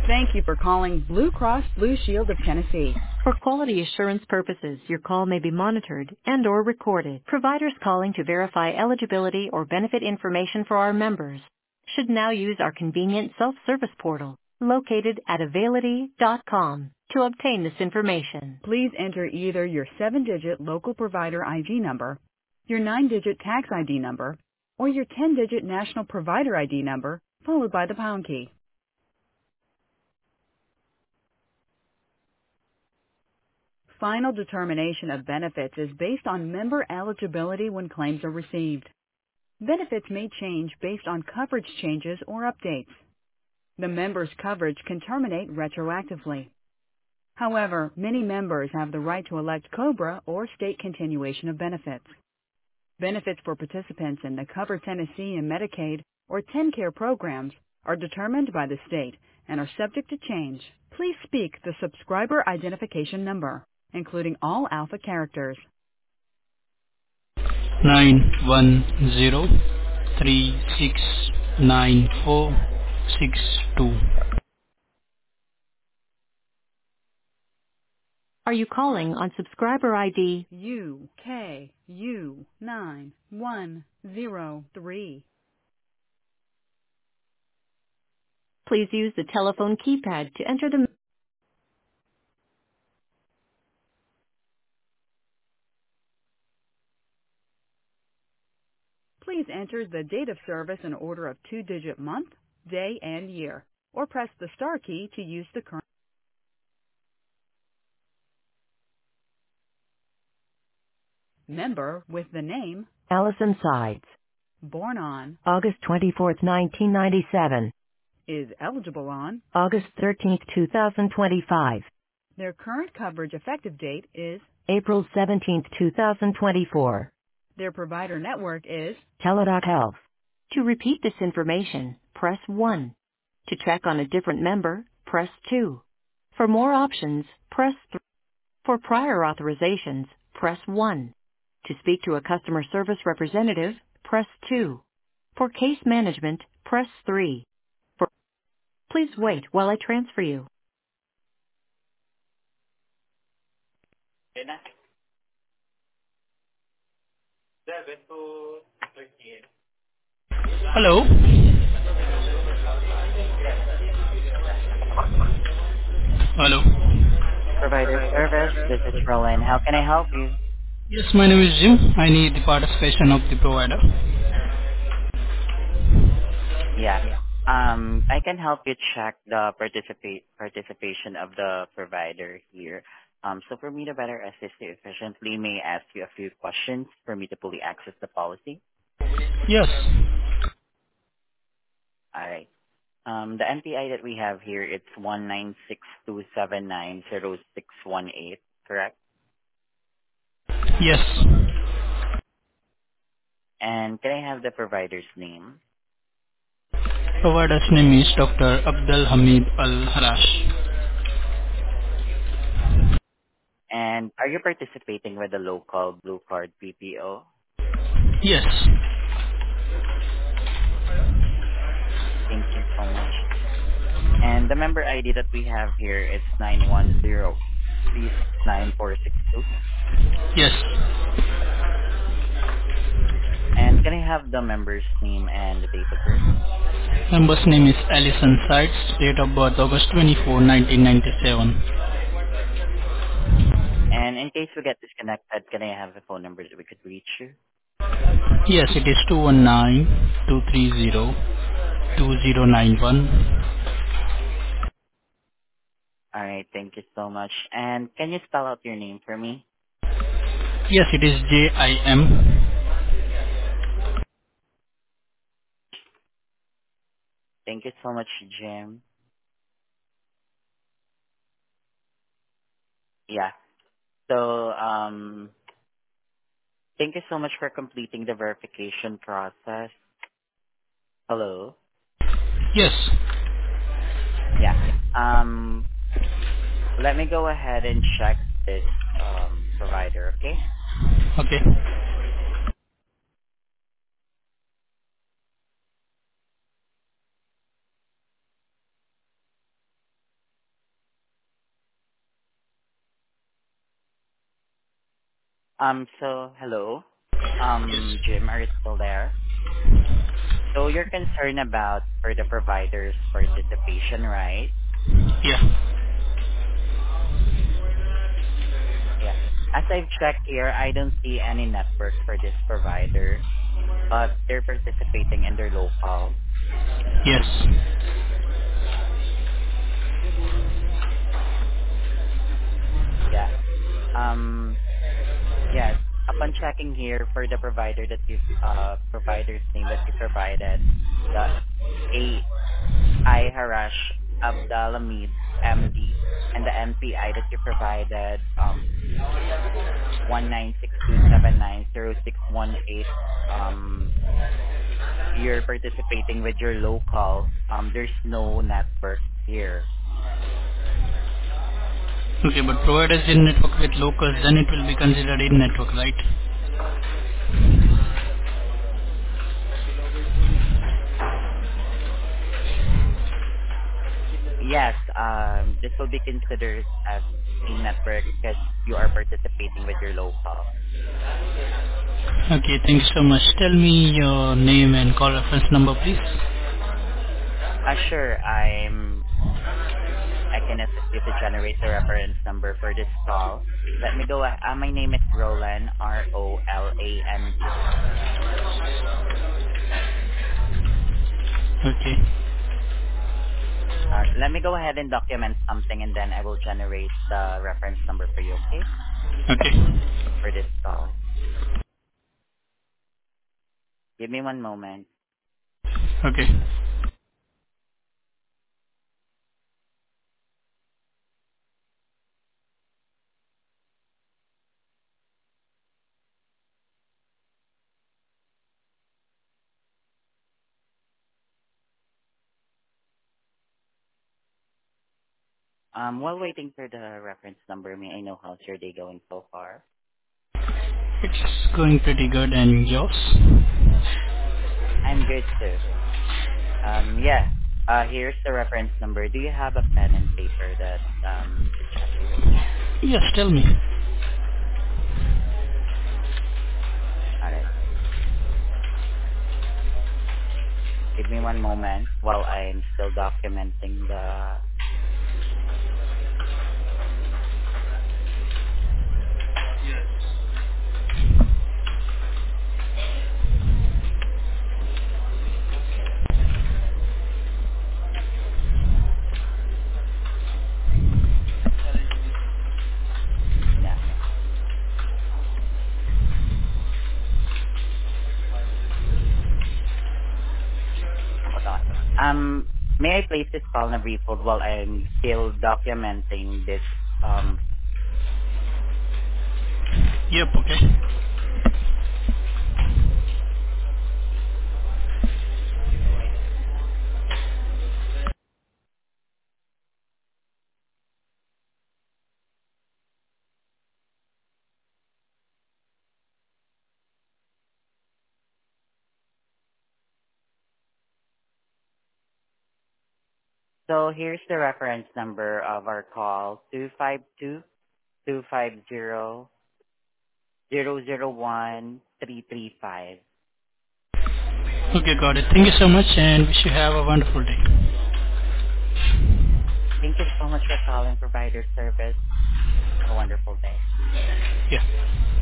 Thank you for calling Blue Cross Blue Shield of Tennessee. For quality assurance purposes, your call may be monitored and/or recorded. Providers calling to verify eligibility or benefit information for our members should now use our convenient self-service portal located at availity.com to obtain this information. Please enter either your 7-digit local provider ID number, your 9-digit tax ID number, or your 10-digit national provider ID number, followed by the pound key. Final determination of benefits is based on member eligibility when claims are received. Benefits may change based on coverage changes or updates. The member's coverage can terminate retroactively. However, many members have the right to elect COBRA or state continuation of benefits. Benefits for participants in the Cover Tennessee and Medicaid or TennCare programs are determined by the state and are subject to change. Please speak the subscriber identification number, including all alpha characters. 910369462. Are you calling on subscriber ID UKU9103? Please use the telephone keypad to enter the... Please enter the date of service in order of 2-digit month, day, and year, or press the star key to use the current member with the name Allison Sides, born on August 24th, 1997, is eligible on August 13th, 2025. Their current coverage effective date is April 17th, 2024. Their provider network is Teladoc Health. To repeat this information, press 1. To check on a different member, press 2. For more options, press 3. For prior authorizations, press 1. To speak to a customer service representative, press 2. For case management, press 3. Please wait while I transfer you. Hello. Hello. Provider service. This is Roland. How can I help you? Yes, my name is Jim. I need the participation of the provider. Yeah. I can help you check the participation of the provider here. So for me to better assist you efficiently, may I ask you a few questions for me to fully access the policy? Yes. All right. The NPI that we have here, it's 19627900618, correct? Yes. And can I have the provider's name? Provider's name is Dr. Abdul Hamid Al-Harash. And are you participating with the local Blue Card PPO? Yes. Thank you so much. And the member ID that we have here is 910369462. Yes. And can I have the member's name and the date of birth? Member's name is Alison Sides. Date of birth August 24, 1997. And in case we get disconnected, can I have a phone number that we could reach you? Yes, it is 219-230-2091. All right, thank you so much. And can you spell out your name for me? Yes, it is JIM. Thank you so much, Jim. Yeah. So, thank you so much for completing the verification process. Hello? Yes. Yeah. Let me go ahead and check this provider, okay? Okay. Hello. Yes. Jim, are you still there? So you're concerned about for the provider's participation, right? Yeah. Yeah. As I've checked here, I don't see any network for this provider, but they're participating in their local. Yes. Yeah. Um, yes. Upon checking here for the provider that you provider's name that you provided, the AI Harash Abdalhamid MD, and the NPI that you provided, 19627900618. You're participating with your local. There's no network here. Okay, but providers in network with locals, then it will be considered in network, right? Yes, this will be considered as a network because you are participating with your local. Okay, thanks so much. Tell me your name and call reference number, please. Sure, I can assist you to generate the reference number for this call. Let me go. My name is Roland, Roland. Okay. Let me go ahead and document something, and then I will generate the reference number for you, okay? Okay. For this call. Give me one moment. Okay. While waiting for the reference number, may I know how's your day going so far? It's going pretty good, and yours? I'm good too. Yeah. Here's the reference number. Do you have a pen and paper that to check it? Yes, tell me. All right. Give me one moment while I'm still documenting the. Yeah. Hold on. May I place this call on a brief hold while I'm still documenting this? Yep, okay. So here's the reference number of our call: 252-250-001-335. Okay, got it. Thank you so much, and wish you have a wonderful day. Thank you so much for calling Provider Service. Have a wonderful day. Yeah.